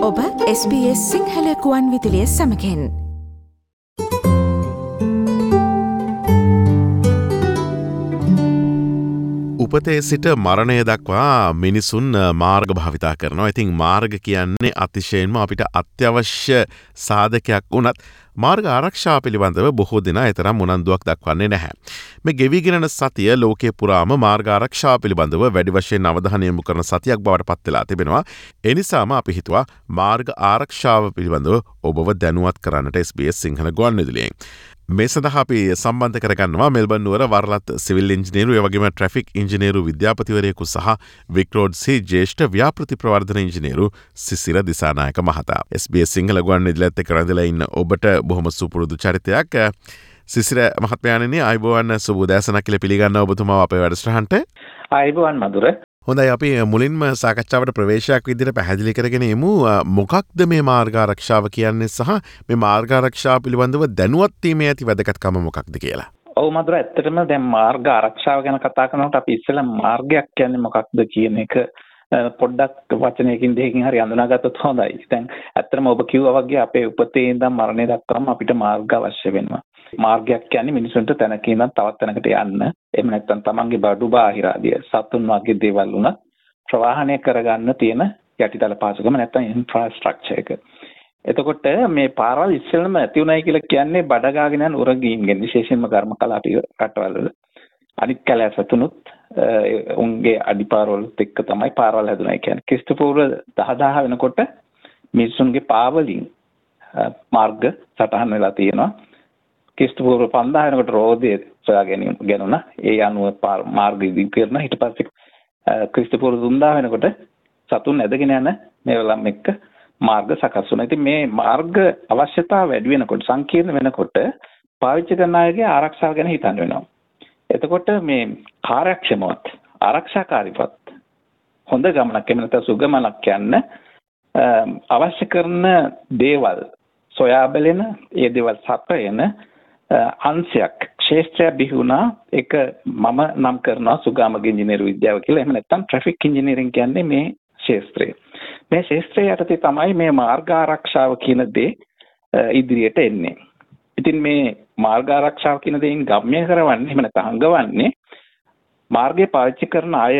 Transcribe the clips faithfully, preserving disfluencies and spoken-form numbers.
ඔබ S B S Sinhala කුවන් විදුලිය සමගින් උපතේ සිට මරණය දක්වා මිනිසුන් මාර්ග භාවිතා කරනවා. ඉතින් මාර්ග කියන්නේ අතිශයින්ම අපිට අත්‍යවශ්‍ය සාධකයක් වුණත් මාර්ග ආරක්ෂාව පිළිබඳව බොහෝ දෙනා එතරම් උනන්දුවක් දක්වන්නේ නැහැ. මේ ගෙවිගෙන සතිය ලෝකයේ පුරාම මාර්ග ආරක්ෂාව පිළිබඳව වැඩි වශයෙන් අවධානය යොමු කරන සතියක් බවට පත් වෙලා තිබෙනවා. ඒ නිසාම අපි හිතුවා මාර්ග ආරක්ෂාව පිළිබඳව ඔබව දැනුවත් කරන්නට එස් බී එස් සිංහල ගුවන්විදුලියෙන්. මේ සඳහා අපි සම්බන්ධ කරගන්නවා මෙල්බන් නුවර වරලත් සිවිල් ඉංජිනේරු ඒ වගේම ට්‍රැෆික් ඉංජිනේරු විද්‍යාපතිවරයෙකු සහ වික්රෝඩ් සී ජ්‍යෙෂ්ඨ ව්‍යාපෘති ප්‍රවර්ධන ඉංජිනේරු සිසිර දිසානායක මහතා. එස් බී එස් සිංහල ගුවන්විදුලියත් එක්ක රැඳිලා ඉන්න ඔබට බොහොම සුපුරුදු චරිතයක්. සිසිර මහත්මයාණෙනි ආයුබෝවන් සුබ උදෑසනක් කියලා පිළිගන්නවා ඔබතුමාව අපේ වැඩසටහනට. ආයුබෝවන් මధుර. හොඳයි අපි මුලින්ම සාකච්ඡාවට ප්‍රවේශයක් විදිහට පැහැදිලි කරගෙන යමු මොකක්ද මේ මාර්ග ආරක්ෂාව කියන්නේ සහ මේ මාර්ග ආරක්ෂාව පිළිබඳව දැනුවත් වීමේ ඇති වැදගත්කම මොකක්ද කියලා. ඔව් මధుර ඇත්තටම දැන් මාර්ග ආරක්ෂාව ගැන කතා කරනකොට අපි ඉස්සෙල්ලා මාර්ගයක් කියන්නේ මොකක්ද කියන එක පොඩ්ඩක් වචනයකින් දෙකකින් හරි අඳුනාගත්තොත් හොඳයි. දැන් ඇත්තටම ඔබ කිව්වා වගේ අපේ උපතේ ඉඳන් මරණය දක්වාම අපිට මාර්ග අවශ්‍ය වෙනවා. මාර්ගයක් කියන්නේ මිනිසුන්ට තැනක ඉඳන් තවත් තැනකට යන්න. එහෙම නැත්නම් තමන්ගේ බඩු බාහිර ආදිය සතුන් වගේ දේවල් උනත් ප්‍රවාහනය කරගන්න තියෙන යටිතල පහසුකම නැත්නම් ඉන්ෆ්‍රාස්ට්‍රක්චර් එක. එතකොට මේ පාරවල් ඉස්සෙල්ලම ඇති උනායි කියලා කියන්නේ බඩ ගාගෙන යන උරගීන්ගෙන් විශේෂයෙන්ම ඝර්ම කලාපී රටවල් වල අනිත් කැලෑ සතුනුත් උන්ගේ අඩිපාරවලත් එක්ක තමයි පාරවල් හැදුනා කියන්නේ. ක්‍රිස්තු පූර්ව දහදාහ වෙනකොට මිනිසුන්ගේ පාවලින් මාර්ග සටහන් වෙලා තියෙනවා. ක්‍රිස්තු පූර්ව පන්දාහ වෙනකොට රෝදේ සොයා ගැනීම ගැනුණා. ඒ අනුව මාර්ග ඉදිරි කරන ඊට පස්සේ ක්‍රිස්තු පූර්ව තුන්දාහ වෙනකොට සතුන් ඇදගෙන යන මේවලම් එක්ක මාර්ග සකස් වුණා. ඉතින් මේ මාර්ග අවශ්‍යතාව වැඩි වෙනකොට සංකීර්ණ වෙනකොට පාවිච්චි කරන අයගේ ආරක්ෂාව ගැන හිතන්න වෙනවා. එතකොට මේ කාර්යක්ෂමවත් ආරක්ෂාකාරීවත් හොඳ ගමනක් එහෙම නැත්නම් සුගමනක් යන්න අවශ්‍ය කරන දේවල් සොයා බලන ඒ දේවල් සපයන අංශයක් ක්ෂේත්‍රයක් බිහුණා. ඒක මම නම් කරනවා සුගමක ඉංජිනේරු විද්‍යාව කියලා. එහෙම නැත්නම් ට්‍රැෆික් ඉංජිනේරින් කියන්නේ මේ ක්ෂේත්‍රය. මේ ක්ෂේත්‍රය යටතේ තමයි මේ මාර්ග ආරක්ෂාව කියන දේ ඉදිරියට එන්නේ. ඉතින් මේ මාර්ග ආරක්ෂාව කියන දේෙන් ගම්‍ය කරවන්නේ එහෙම නැත්නම් හංගවන්නේ මාර්ගය පාවිච්චි කරන අය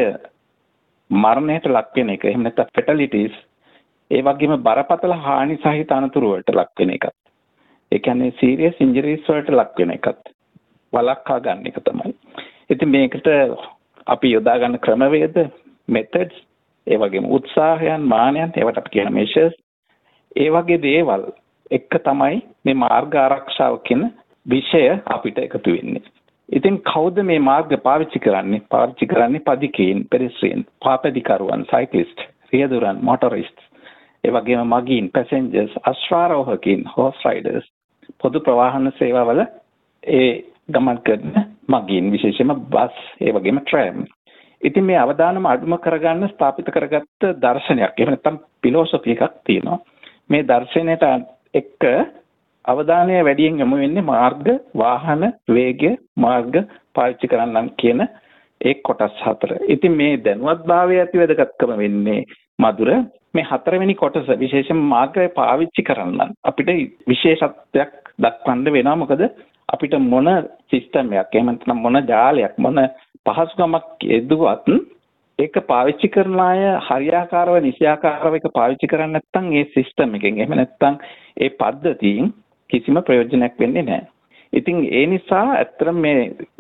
මරණයට ලක් වෙන එක. එහෙම නැත්නම් ෆැටලිටිස් ඒ වගේම බරපතල හානි සහිත අනතුරු වලට ලක් වෙන එකත්. ඒ කියන්නේ සීරියස් ඉන්ජරිස් වලට ලක් වෙන එකත් වළක්වා ගන්න එක තමයි. ඉතින් මේකට අපි යොදා ගන්න ක්‍රමවේද මෙතඩ්ස් ඒ වගේම උත්සාහයන් මානයන් ඒවට අපි කියන මෙෂර්ස් ඒ වගේ දේවල් එක තමයි මේ මාර්ග ආරක්ෂාව කියන විෂය අපිට එකතු වෙන්නේ. ඉතින් කවුද මේ මාර්ග පාවිච්චි කරන්නේ? පාවිච්චි කරන්නේ පදිකීන්, පෙඩෙස්ට්‍රියන්, පාපැදිකරුවන්, සයික්ලිස්ට්, රියදුරන්, මොටරිස්ට්, ඒ වගේම මගීන්, පැසෙන්ජර්ස්, අශ්වාරෝහකීන්, හෝස් රයිඩර්ස්, පොදු ප්‍රවාහන සේවාවල ඒ ගමන් කරන මගීන්, විශේෂයෙන්ම බස්, ඒ වගේම ට්‍රෑම්. ඉතින් මේ අවදානම අඩුම කරගන්න ස්ථාපිත කරගත්ත දර්ශනයක්. එහෙම නැත්නම් ෆිලොසොෆි එකක් තියෙනවා. මේ දර්ශනයට එක්ක අවධානය වැඩියෙන් යොමු වෙන්නේ මාර්ග, වාහන, වේගය, මාර්ග පාවිච්චි කරන්න කියන ඒ කොටස් හතර. ඉතින් මේ දැනුවත්භාවය ඇති වැදගත්කම වෙන්නේ මధుර මේ හතරවෙනි කොටස විශේෂයෙන්ම මාර්ගය පාවිච්චි කරන්න අපිට විශේෂත්වයක් දක්වන්න වෙනවා. මොකද අපිට මොන සිස්ටම් එකක් එහෙම නැත්නම් මොන ජාලයක් මොන පහසුකමක් යෙදුවත් ඒක පාවිච්චි කරන අය හරියාකාරව නිසියාකාරව ඒක පාවිච්චි කරන්නේ නැත්නම් ඒ සිස්ටම් එකෙන් එහෙම නැත්නම් ඒ පද්ධතියෙන් කිසිම ප්‍රයෝජනයක් වෙන්නේ නැහැ. ඉතින් ඒ නිසා ඇත්තටම මේ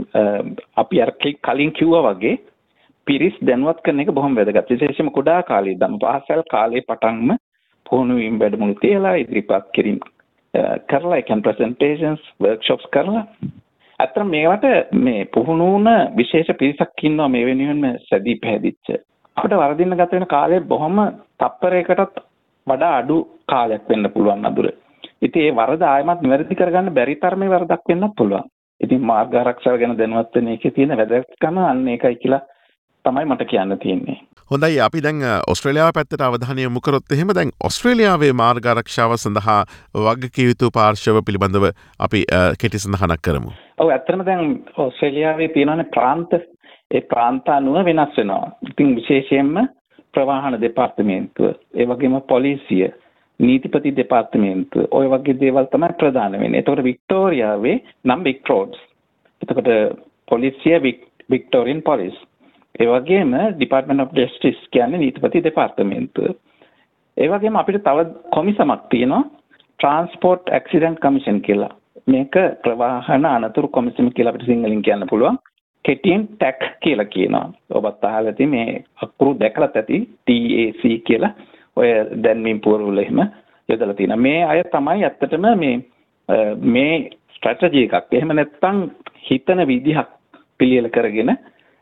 අපි අර කලින් කිව්වා වගේ පිරිස් දැනුවත් කරන එක බොහොම වැදගත්. විශේෂයෙන්ම කුඩා කාලේ ඉඳන් පාසල් කාලේ පටන්ම පුහුණු වීම වැඩමුළු තියලා ඉදිරිපත් කිරීම කරලා ඒ කියන්නේ ප්‍රසන්ටේෂන්ස් වර්ක්ෂොප්ස් කරලා අත්‍තර මේවට මේ පුහුණු වුණ විශේෂ පිරිසක් ඉන්නවා මේ වෙනුවෙන්ම සැදී පැහැදිච්ච. අපිට වරදින්න ගත වෙන කාලය බොහොම තප්පරයකටත් වඩා අඩු කාලයක් වෙන්න පුළුවන් අඳුර. ඉතින් ඒ වරද ආයමත් නිවැරදි කරගන්න බැරි තරමේ වරදක් වෙන්නත් පුළුවන්. ඉතින් මාර්ග ආරක්ෂාව ගැන දැනුවත් වෙන එකේ තියෙන වැදගත්කම අන්න ඒකයි කියලා තමයි මට කියන්න තියෙන්නේ. හොඳයි අපි දැන් ඔස්ට්‍රේලියාව පැත්තට අවධානය යොමු කරොත් එහෙම දැන් ඔස්ට්‍රේලියාවේ මාර්ග ආරක්ෂාව සඳහා වගකිව යුතු පාර්ශව පිළිබඳව අපි කෙටි සඳහනක් කරමු. ඔව් ඇත්තටම දැන් ඔස්ට්‍රේලියාවේ තියෙනනේ ප්‍රාන්ත ඒ ප්‍රාන්ත අනුව වෙනස් වෙනවා. ඉතින් විශේෂයෙන්ම ප්‍රවාහන දෙපාර්තමේන්තුව ඒ වගේම පොලිසිය නීතිපති දෙපාර්තමේන්තුව ඔය වගේ දේවල් තමයි ප්‍රධාන වෙන්නේ. එතකොට වික්ටෝරියාවේ නම් වික් රෝඩ්ස්. එතකොට පොලිසිය වික්ටෝරියන් පොලිස්. ඒ වගේම ඩිපාර්ට්මන්ට් ඔෆ් ජස්ටිස් කියන්නේ නීතිපති දෙපාර්තමේන්තුව. ඒ වගේම අපිට තව කොමිසමක් තියෙනවා ට්‍රාන්ස්පෝර්ට් ඇක්සිඩන්ට් කමිෂන් කියලා. මේක ප්‍රවාහන අනතුරු කොමිසම කියලා අපිට සිංහලෙන් කියන්න පුළුවන්. කෙටියෙන් ටැක් කියලා කියනවා. ඔබත් අහලා ඇති මේ අකුරු දැකලත් ඇති ටී ඒ සී කියලා. ඔය දැන්වීම් පුවරුවල එහෙම යොදලා තියෙනවා. මේ අය තමයි ඇත්තටම මේ මේ ස්ට්‍රැටජි එකක්. එහෙම නැත්නම් හිතන විදිහක් පිළියෙල කරගෙන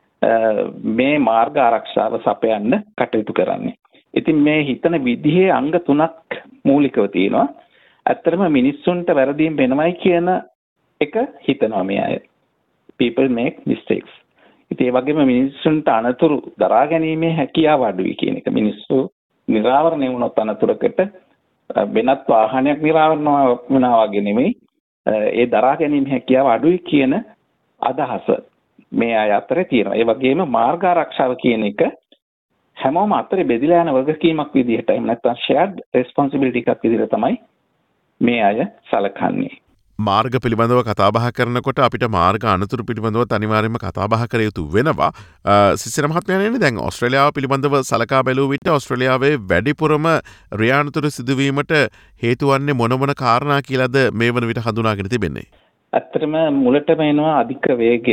මේ මාර්ග ආරක්ෂාව සපයන්න කටයුතු කරන්නේ. ඉතින් මේ හිතන විදිහේ අංග තුනක් මූලිකව තියෙනවා. ඇත්තටම මිනිස්සුන්ට වැරදීම් වෙනවයි කියන එක හිතනවා මේ අය. people make mistakes. ඉතින් ඒ වගේම මිනිස්සුන්ට අනතුරු දරා ගැනීමේ හැකියාව අඩුයි කියන එක. මිනිස්සු නිරාවරණය වුණොත් අනතුරකට වෙනත් වාහනයක් නිරාවරණය වුණා වගේ නෙමෙයි. ඒ දරා ගැනීම හැකියාව අඩුයි කියන අදහස මේ අය අතරේ තියෙනවා. ඒ වගේම මාර්ග ආරක්ෂාව කියන එක හැමෝම අතරේ බෙදලා යන වගකීමක් විදිහට එහෙම නැත්නම් shared responsibility එකක් විදිහට තමයි මේ අය සලකන්නේ. මාර්ග පිළිබඳව කතාබහ කරනකොට අපිට මාර්ග අනතුරු පිළිබඳව අනිවාර්යයෙන්ම කතාබහ කර යුතු වෙනවා. සිසිර මහත්මයාණෙනි දැන් ඕස්ට්‍රේලියාව පිළිබඳව සලකා බැලුව විට ඕස්ට්‍රේලියාවේ වැඩිපුරම රියානතුරු සිදුවීමට හේතු වන්නේ මොන මොන කාරණා කියලාද මේ වන විට හඳුනාගෙන තිබෙන්නේ? ඇත්තටම මුලටම එනවා අධික වේගය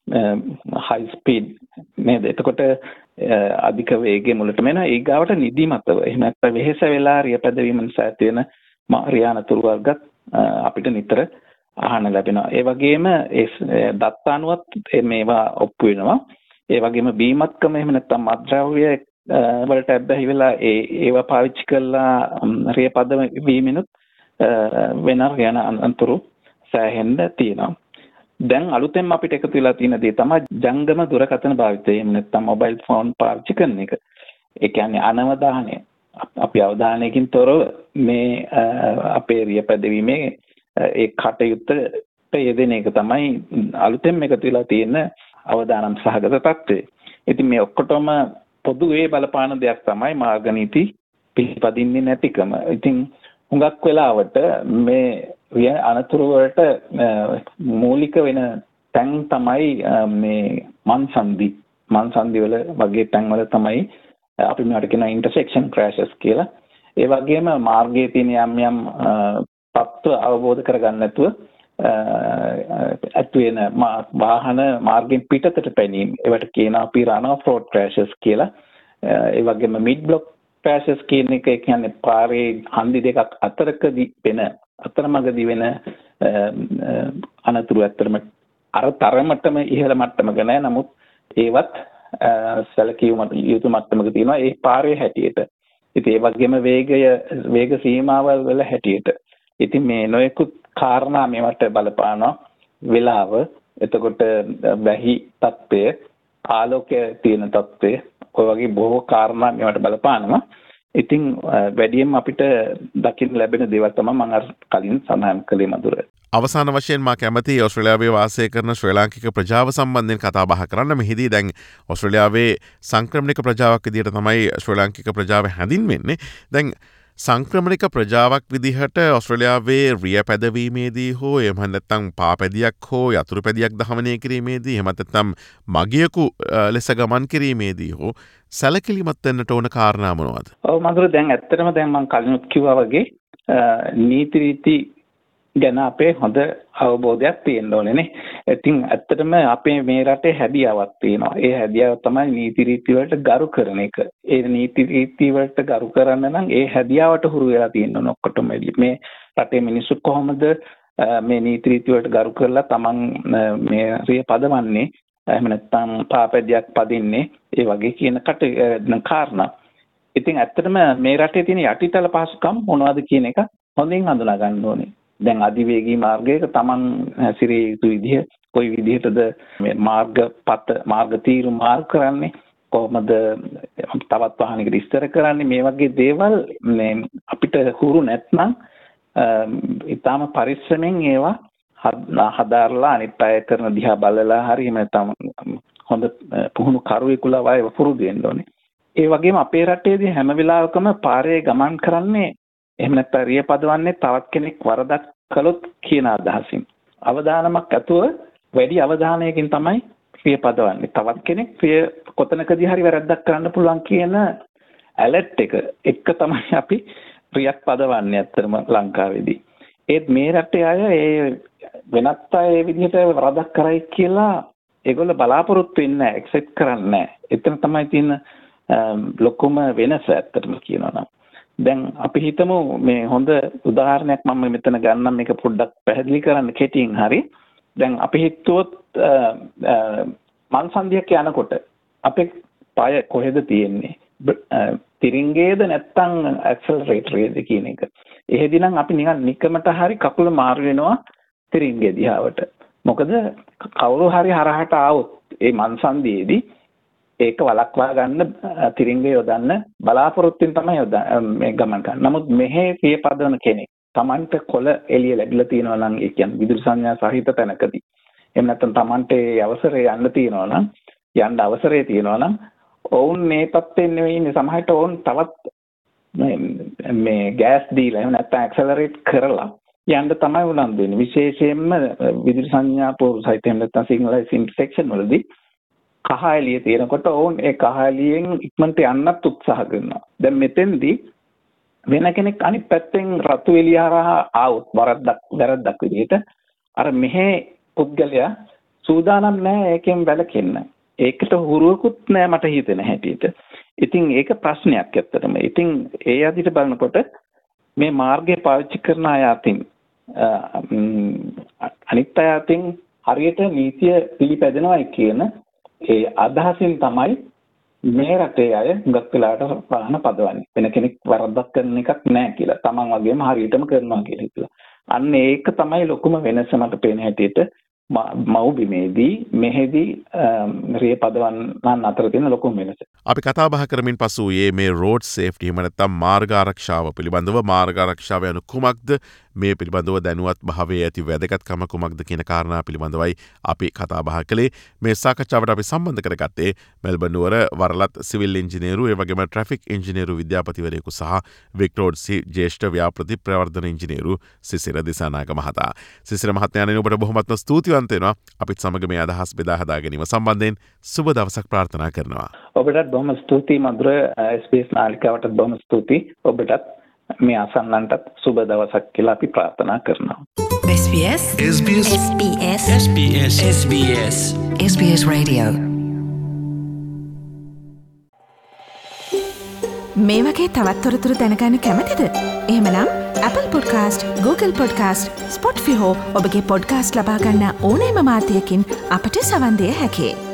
high speed නේද? එතකොට අධික වේගය මුලටම එනවා. ඊගාවට නිදිමතව. එහෙම නැත්නම් වෙහෙස වෙලා රියපැදවීම නිසා ඇති වෙන රියානතුරු වර්ගත් අපිට නිතර අහන්න ලැබෙනවා. ඒ වගේම ඒ දත්තානුවත් මේවා ඔප්පු වෙනවා. ඒ වගේම බීමත්කම එහෙම නැත්නම් මත්ද්‍රව්‍ය වලට ඇබ්බැහි වෙලා ඒ ඒවා පාවිච්චි කරලා රියපද වීමෙනුත් වෙන යන අනතුරු සෑහෙන්න තියෙනවා. දැන් අලුතෙන් අපිට එකතු වෙලා තියෙන දේ තමයි ජංගම දුරකථන භාවිතය. එහෙම නැත්නම් මොබයිල් ෆෝන් පාවිච්චි කරන එක. ඒ කියන්නේ අනවධානය. අපි අවධානයකින් තොරව මේ අපේ රියපැදවීමේ ඒ කටයුත්තට යෙදෙන එක තමයි අලුතෙන් එකතු වෙලා තියෙන අවදානම් සහගත තත්ත්වය. ඉතින් මේ ඔක්කොටම පොදුවේ බලපාන දෙයක් තමයි මාර්ග නීති පිළිපදින්නේ නැතිකම. ඉතින් හුඟක් වෙලාවට මේ අනතුරු වලට මූලික වෙන තැන් තමයි මේ මන්සන්දි මන්සන්දි වල වගේ තැන් වල තමයි අපි මේවට කියන ඉන්ටර්සෙක්ෂන් ක්‍රැෂස් කියලා. ඒ වගේම මාර්ගයේ තියෙන යම් යම් තත්ත්ව අවබෝධ කරගන්න නැතුව ඇති වෙන වාහන මාර්ගෙන් පිටතට පැනීම. ඒවට කියනවා අපි රන් ඔෆ් රෝඩ් ක්‍රැෂස් කියලා. ඒ වගේම මිඩ් බ්ලොක් ක්‍රැෂස් කියන එක කියන්නේ පාරේ හන්දි දෙකක් අතරකදී වෙන අතරමඟදී වෙන අනතුරු ඇත්තටම අර තරමටම ඉහළ මට්ටමක නෑ. නමුත් ඒවත් සැලකිය යුතු මට්ටමක තියෙනවා ඒ පාරේ හැටියට. ඉතින් ඒ වගේම වේගය වේග සීමාවල් වල හැටියට. ඉතින් මේ නොයෙකුත් කාරණා මේවට බලපානවා. වෙලාව, එතකොට වැහි තත්ත්වය, ආලෝකය තියෙන තත්ත්වය, ඔය වගේ බොහෝ කාරණා මේවට බලපානවා. ඉතින් වැඩියෙන් අපිට දකින්න ලැබෙන දේවල් තමයි මම අර කලින් සඳහන් කළේ මధుර. අවසාන වශයෙන් මා කැමති ඔස්ට්‍රේලියාවේ වාසය කරන ශ්‍රී ලාංකික ප්‍රජාව සම්බන්ධයෙන් කතා බහ කරන්න. මෙහිදී දැන් ඔස්ට්‍රේලියාවේ සංක්‍රමණික ප්‍රජාවක් විදිහට තමයි ශ්‍රී ලාංකික ප්‍රජාව හැඳින්වෙන්නේ. දැන් සංක්‍රමණික ප්‍රජාවක් විදිහට ඔස්ට්‍රේලියාවේ රිය පැදවීමේදී හෝ එහෙම නැත්නම් පා පැදියක් හෝ යතුරු පැදියක් දහමනය කිරීමේදී එහෙම නැත්නම් මගියෙකු ලෙස ගමන් කිරීමේදී හෝ සැලකිලිමත් වෙන්නට ඕන කාරණා මොනවද? ඔව් මధుර දැන් ඇත්තටම දැන් මම කලිනුත් කිව්වා වගේ නීති රීති ගැන අපේ හොඳ අවබෝධයක් තියෙන්න ඕනේ නේ. ඉතින් ඇත්තටම අපේ මේ රටේ හැදියාවක් තියෙනවා. ඒ හැදියාව තමයි නීති රීති වලට ගරු කරන එක. ඒ නීති රීති වලට ගරු කරන්න නම් ඒ හැදියාවට හුරු වෙලා තියෙන්න ඕන ඔක්කොටම. මේ රටේ මිනිස්සු කොහොමද මේ නීති රීති වලට ගරු කරලා තමන් මේ රිය පදවන්නේ එහෙම නැත්නම් පාපැදියක් පදින්නේ ඒ වගේ කියන කට කාරණා. ඉතින් ඇත්තටම මේ රටේ තියෙන යටිතල පහසුකම් මොනවද කියන එක හොඳින් හඳුනා ගන්න ඕනේ. දැන් අධිවේගී මාර්ගයක Taman හැසිරිය යුතු විදිහ කොයි විදිහටද මේ මාර්ගපත මාර්ග තීරු මාර්ග කරන්නේ කොහොමද තවත් වාහනයකට ඉස්තර කරන්නේ මේ වගේ දේවල් මේ අපිට හුරු නැත්නම් ඊටාම පරිස්සමෙන් ඒවා හදාarලා අනිත් අය කරන දිහා බලලා හරි එහෙම නැත්නම් හොඳ පුහුණු කරුවෙකුලා වගේ පුරුදු වෙන්න ඕනේ. ඒ වගේම අපේ රටේදී හැම වෙලාවකම පාරේ ගමන් කරන්නේ එහෙම නැත්නම් රිය පදවන්නේ තවත් කෙනෙක් වරදක් කළොත් කියන අදහසින්. අවදානමක් ඇතුව වැඩි අවධානයකින් තමයි රිය පදවන්නේ. තවත් කෙනෙක් රිය කොතනකදී හරි වැරද්දක් කරන්න පුළුවන් කියන ඇලර්ට් එක එක තමයි අපි රියක් පදවන්නේ ඇත්තටම ලංකාවේදී. ඒත් මේ රටේ අය ඒ වෙනත් අය ඒ විදිහට වරදක් කරයි කියලා ඒගොල්ලෝ බලාපොරොත්තු වෙන්නේ නැහැ, ඇක්සෙප්ට් කරන්නේ නැහැ. එතන තමයි තියෙන ලොකුම වෙනස ඇත්තටම කියනවා නම්. දැන් අපි හිතමු මේ හොඳ උදාහරණයක් මම මෙතන ගන්නම් මේක පොඩ්ඩක් පැහැදිලි කරන්න කෙටියෙන් හරි. දැන් අපි හිතුවොත් මල්සන්දියක් යනකොට අපේ පාය කොහෙද තියෙන්නේ? තිරින්ගේද නැත්නම් ඇක්සලරේටර් එකද කියන එක. එහෙදි නම් අපි නිකන් නිකමට හරි කකුල මාරු වෙනවා තිරින්ගේ දිහාවට. මොකද කවුරු හරි හරහට ආවොත් ඒ මන්සන්දියේදී ඒක වළක්වා ගන්න තිරින්ගේ යොදන්න බලාපොරොත්තුෙන් තමයි මේ ගමන් කරන්නේ. නමුත් මෙහි පිය පදවන කෙනෙක් Tamante කොළ එළිය ලැබිලා තියෙනවා නම් ඒ කියන්නේ විදුලි සංඥා සහිත තැනකදී එහෙම නැත්නම් Tamante අවසරය යන්න තියෙනවා නම් යන්න අවසරය තියෙනවා නම් ඔවුන් මේ පැත්තෙන් නෙවෙයි ඉන්නේ. සමහරට ඔවුන් තවත් මේ ගෑස් දීලා එහෙම නැත්නම් ඇක්සලරේට් කරලා යන්න තමයි උනන්දු වෙන්නේ. විශේෂයෙන්ම විදුලි සංඥා පෝරු සහිත එහෙම නැත්නම් සිග්නලයිස් ඉන්ටර්සෙක්ෂන් වලදී කහ එළිය තියෙනකොට ඔවුන් ඒ කහ එළියෙන් ඉක්මනට යන්නත් උත්සාහ කරනවා. දැන් මෙතෙන්දී වෙන කෙනෙක් අනිත් පැත්තෙන් රතු එළිය හරහා ආවොත් වරද්දක් වැරද්දක් විදිහට අර මෙහි පුද්ගලයා සූදානම් නැහැ ඒකෙන් වැළකෙන්න. ඒකට හුරුවකුත් නැහැ මට හිතෙන හැටියට. ඉතින් ඒක ප්‍රශ්නයක් ඇත්තටම. ඉතින් ඒ අදිට බලනකොට මේ මාර්ගය පාවිච්චි කරන අය අතින් අනිත් අය අතින් හරියට නීතිය පිළිපැදෙනවා කියන ඒ අදහසින් තමයි මේ රටේ අය හුඟක් වෙලාවට වාහන පදවන්නේ. වෙන කෙනෙක් වරද්දක් කරන එකක් නැහැ කියලා. Taman වගේම හරියටම කරනවා කියලා හිතලා. අන්න ඒක තමයි ලොකුම වෙනස මට පේන හැටියට මව්බිමේදී මෙහෙදී රිය පදවන්නන් අතර තියෙන ලොකුම වෙනස. අපි කතා බහ කරමින් පසු ඒ මේ රෝඩ් සේෆ්ටි එහෙම නැත්නම් මාර්ග ආරක්ෂාව පිළිබඳව මාර්ග ආරක්ෂාව යනු කුමක්ද මේ පිළිබඳව දැනුවත් භාවයේ ඇති වැදගත්කම කුමක්ද කියන කාරණා පිළිබඳවයි අපි කතා බහ කළේ. මේ සාකච්ඡාවට අපි සම්බන්ධ කරගත්තේ මෙල්බන් නුවර වරලත් සිවිල් ඉංජිනේරු ඒ වගේම ට්‍රැෆික් ඉංජිනේරු විද්‍යාපතිවරයෙකු සහ වික්ටෝඩ් සි ජ්‍යෙෂ්ඨ ව්‍යාපෘති ප්‍රවර්ධන ඉංජිනේරු සිසිර දිසානායක මහතා. සිසිර මහත්මයාණන් ඔබට බොහොමත්ම ස්තුතිවන්ත වෙනවා. අපිත් සමග මේ අදහස් බෙදා හදා ගැනීම සම්බන්ධයෙන් සුබ දවසක් ප්‍රාර්ථනා කරනවා. ඔබටත් බොහොම ස්තුතියි මధుර. එස් බී එස් නාලිකාවටත් බොහොම ස්තුතියි. ඔබටත් මේ අසන්නන්ටත් සුබ දවසක් කියලා අපි ප්‍රාර්ථනා කරනවා. S B S S B S S B S S B S S B S S B S Radio. මේ වගේ තවත් තොරතුරු දැනගන්න කැමතිද? එහෙමනම් Apple Podcast, Google Podcast, Spotify හෝ ඔබගේ podcast ලබා ගන්න ඕනෑම මාධ්‍යයකින් අපට සවන් දිය හැකියි.